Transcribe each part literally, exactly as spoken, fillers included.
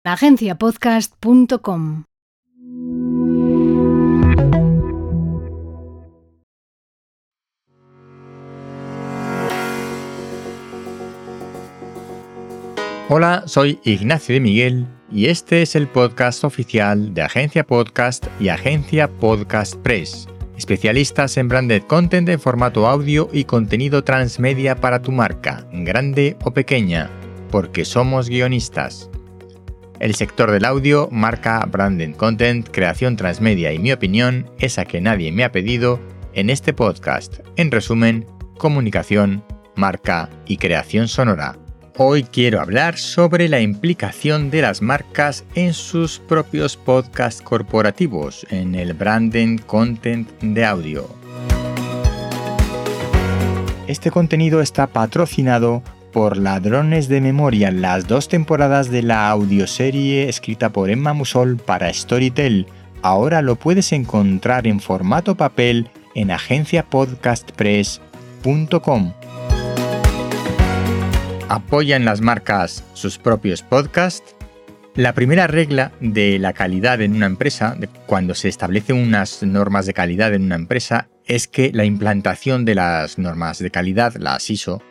agencia podcast punto com. Hola, soy Ignacio de Miguel y este es el podcast oficial de Agencia Podcast y Agencia Podcast Press, especialistas en branded content en formato audio y contenido transmedia para tu marca, grande o pequeña, porque somos guionistas. El sector del audio, marca, branded content, creación transmedia y mi opinión, esa que nadie me ha pedido, en este podcast. En resumen, comunicación, marca y creación sonora. Hoy quiero hablar sobre la implicación de las marcas en sus propios podcasts corporativos, en el branded content de audio. Este contenido está patrocinado por Ladrones de Memoria, las dos temporadas de la audioserie escrita por Emma Musol para Storytel. Ahora lo puedes encontrar en formato papel en agencia podcast press punto com. ¿Apoyan las marcas sus propios podcasts? La primera regla de la calidad en una empresa, de cuando se establecen unas normas de calidad en una empresa, es que la implantación de las normas de calidad, las I S O,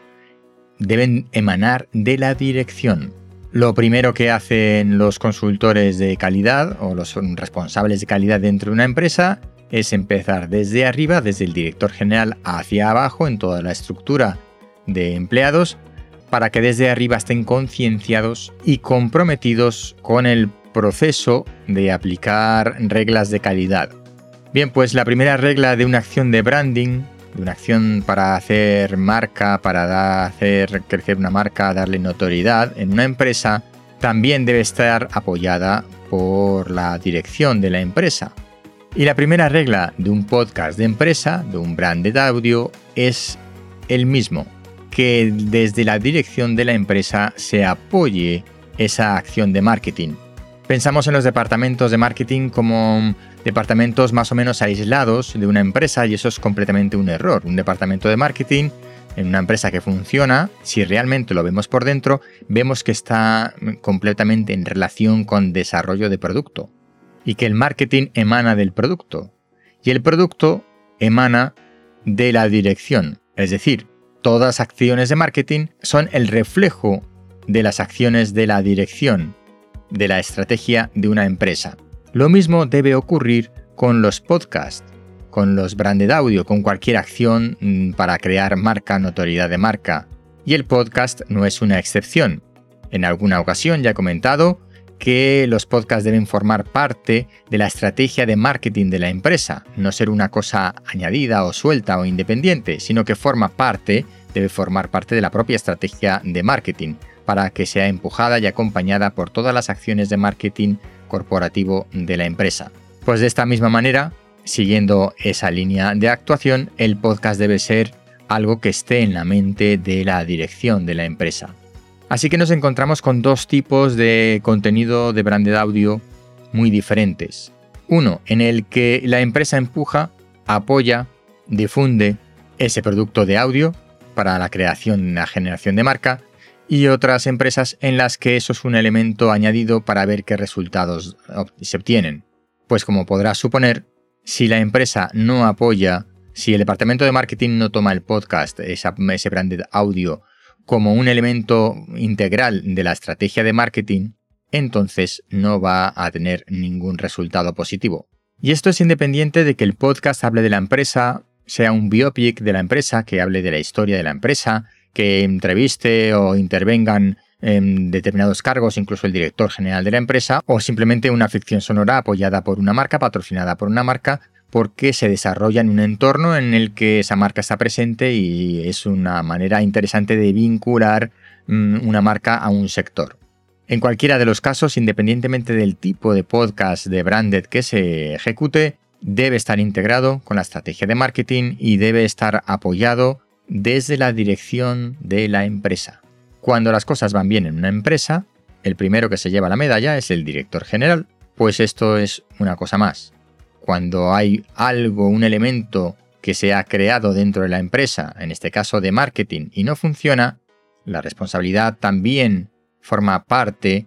deben emanar de la dirección. Lo primero que hacen los consultores de calidad o los responsables de calidad dentro de una empresa es empezar desde arriba, desde el director general hacia abajo en toda la estructura de empleados, para que desde arriba estén concienciados y comprometidos con el proceso de aplicar reglas de calidad. Bien, pues la primera regla de una acción de branding, de una acción para hacer marca, para da, hacer crecer una marca, darle notoriedad en una empresa, también debe estar apoyada por la dirección de la empresa. Y la primera regla de un podcast de empresa, de un branded audio, es el mismo, que desde la dirección de la empresa se apoye esa acción de marketing. Pensamos en los departamentos de marketing como departamentos más o menos aislados de una empresa y eso es completamente un error. Un departamento de marketing en una empresa que funciona, si realmente lo vemos por dentro, vemos que está completamente en relación con desarrollo de producto y que el marketing emana del producto y el producto emana de la dirección. Es decir, todas las acciones de marketing son el reflejo de las acciones de la dirección, de la estrategia de una empresa. Lo mismo debe ocurrir con los podcasts, con los branded audio, con cualquier acción para crear marca, notoriedad de marca. Y el podcast no es una excepción. En alguna ocasión ya he comentado que los podcasts deben formar parte de la estrategia de marketing de la empresa, no ser una cosa añadida o suelta o independiente, sino que forma parte, debe formar parte de la propia estrategia de marketing, para que sea empujada y acompañada por todas las acciones de marketing corporativo de la empresa. Pues de esta misma manera, siguiendo esa línea de actuación, el podcast debe ser algo que esté en la mente de la dirección de la empresa. Así que nos encontramos con dos tipos de contenido de branded audio muy diferentes. Uno, en el que la empresa empuja, apoya, difunde ese producto de audio para la creación y la generación de marca, y otras empresas en las que eso es un elemento añadido para ver qué resultados se obtienen. Pues como podrás suponer, si la empresa no apoya, si el departamento de marketing no toma el podcast, esa, ese branded audio, como un elemento integral de la estrategia de marketing, entonces no va a tener ningún resultado positivo. Y esto es independiente de que el podcast hable de la empresa, sea un biopic de la empresa, que hable de la historia de la empresa, que entreviste o intervengan en determinados cargos, incluso el director general de la empresa, o simplemente una ficción sonora apoyada por una marca, patrocinada por una marca, porque se desarrolla en un entorno en el que esa marca está presente y es una manera interesante de vincular mmm, una marca a un sector. En cualquiera de los casos, independientemente del tipo de podcast de branded que se ejecute, debe estar integrado con la estrategia de marketing y debe estar apoyado desde la dirección de la empresa. Cuando las cosas van bien en una empresa, el primero que se lleva la medalla es el director general, pues esto es una cosa más. Cuando hay algo, un elemento que se ha creado dentro de la empresa, en este caso de marketing, y no funciona, la responsabilidad también forma parte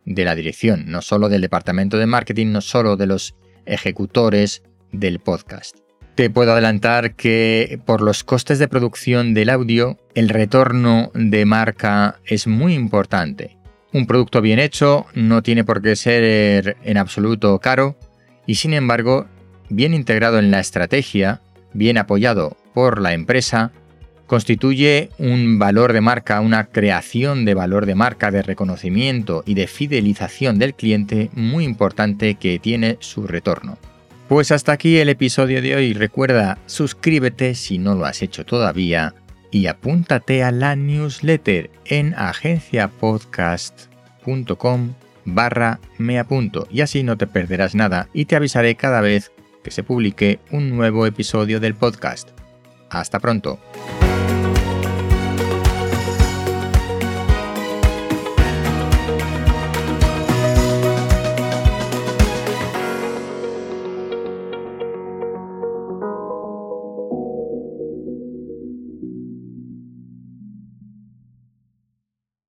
de la dirección, no solo del departamento de marketing, no solo de los ejecutores del podcast. Te puedo adelantar que por los costes de producción del audio, el retorno de marca es muy importante. Un producto bien hecho no tiene por qué ser en absoluto caro y, sin embargo, bien integrado en la estrategia, bien apoyado por la empresa, constituye un valor de marca, una creación de valor de marca, de reconocimiento y de fidelización del cliente muy importante que tiene su retorno. Pues hasta aquí el episodio de hoy. Recuerda, suscríbete si no lo has hecho todavía y apúntate a la newsletter en agenciapodcast.com barra me apunto y así no te perderás nada y te avisaré cada vez que se publique un nuevo episodio del podcast. Hasta pronto.